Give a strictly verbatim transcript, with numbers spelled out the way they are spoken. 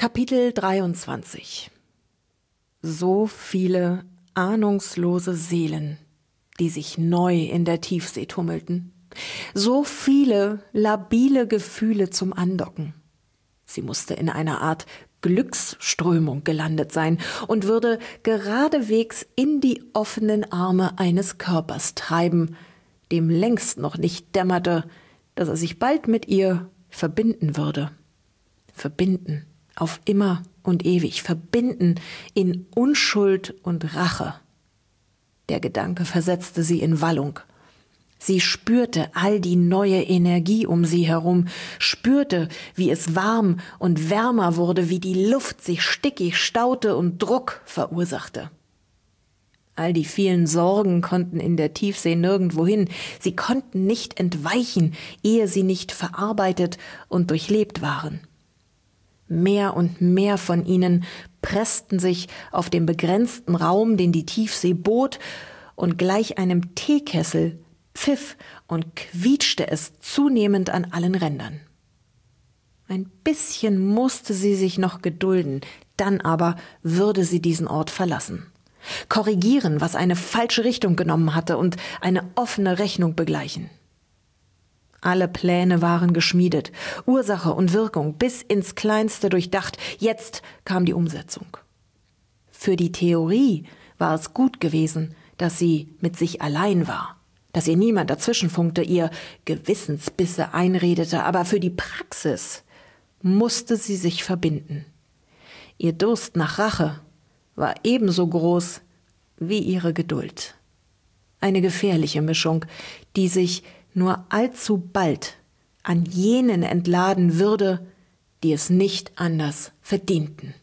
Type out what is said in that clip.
Kapitel dreiundzwanzig. So viele ahnungslose Seelen, die sich neu in der Tiefsee tummelten. So viele labile Gefühle zum Andocken. Sie musste in einer Art Glücksströmung gelandet sein und würde geradewegs in die offenen Arme eines Körpers treiben, dem längst noch nicht dämmerte, dass er sich bald mit ihr verbinden würde. Verbinden, auf immer und ewig, verbinden in Unschuld und Rache. Der Gedanke versetzte sie in Wallung. Sie spürte all die neue Energie um sie herum, spürte, wie es warm und wärmer wurde, wie die Luft sich stickig staute und Druck verursachte. All die vielen Sorgen konnten in der Tiefsee nirgendwo hin. Sie konnten nicht entweichen, ehe sie nicht verarbeitet und durchlebt waren. Mehr und mehr von ihnen pressten sich auf den begrenzten Raum, den die Tiefsee bot, und gleich einem Teekessel pfiff und quietschte es zunehmend an allen Rändern. Ein bisschen musste sie sich noch gedulden, dann aber würde sie diesen Ort verlassen. Korrigieren, was eine falsche Richtung genommen hatte, und eine offene Rechnung begleichen. Alle Pläne waren geschmiedet, Ursache und Wirkung bis ins Kleinste durchdacht. Jetzt kam die Umsetzung. Für die Theorie war es gut gewesen, dass sie mit sich allein war, dass ihr niemand dazwischenfunkte, ihr Gewissensbisse einredete, aber für die Praxis musste sie sich verbinden. Ihr Durst nach Rache war ebenso groß wie ihre Geduld. Eine gefährliche Mischung, die sich nur allzu bald an jenen entladen würde, die es nicht anders verdienten.